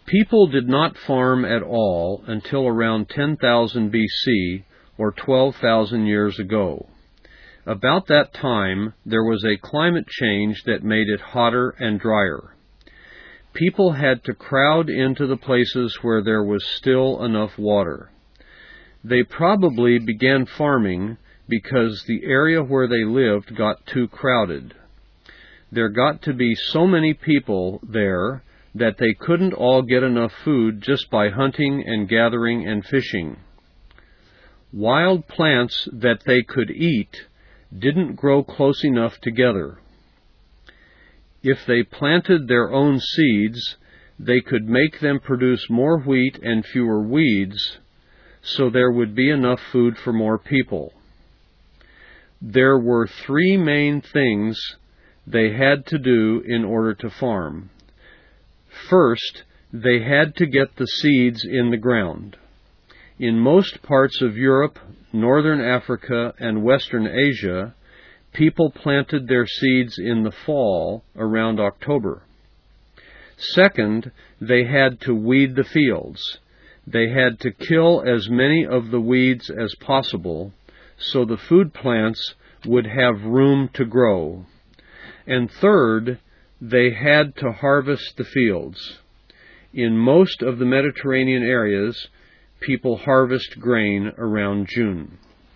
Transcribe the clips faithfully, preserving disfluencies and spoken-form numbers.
People did not farm at all until around ten thousand B C, or twelve thousand years ago. About that time, there was a climate change that made it hotter and drier. People had to crowd into the places where there was still enough water. They probably began farming because the area where they lived got too crowded. There got to be so many people there that they couldn't all get enough food just by hunting and gathering and fishing. Wild plants that they could eat didn't grow close enough together. If they planted their own seeds, they could make them produce more wheat and fewer weeds, so there would be enough food for more people. There were three main things they had to do in order to farm. First, they had to get the seeds in the ground. In most parts of Europe, northern Africa, and western Asia, people planted their seeds in the fall around October. Second, they had to weed the fields. They had to kill as many of the weeds as possible so the food plants would have room to grow. And third, they had to harvest the fields. In most of the Mediterranean areas, people harvest grain around June.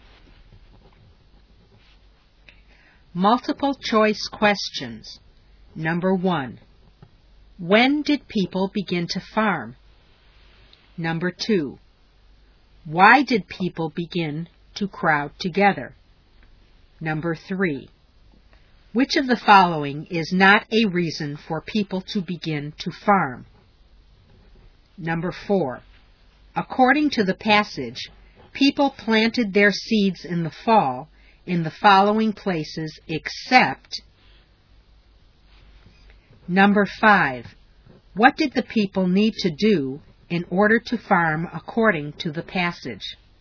Multiple choice questions. Number one. When did people begin to farm? Number two. Why did people begin to crowd together? Number three. Which of the following is not a reason for people to begin to farm? Number four. According to the passage, people planted their seeds in the fall in the following places except. Number five. What did the people need to do in order to farm according to the passage?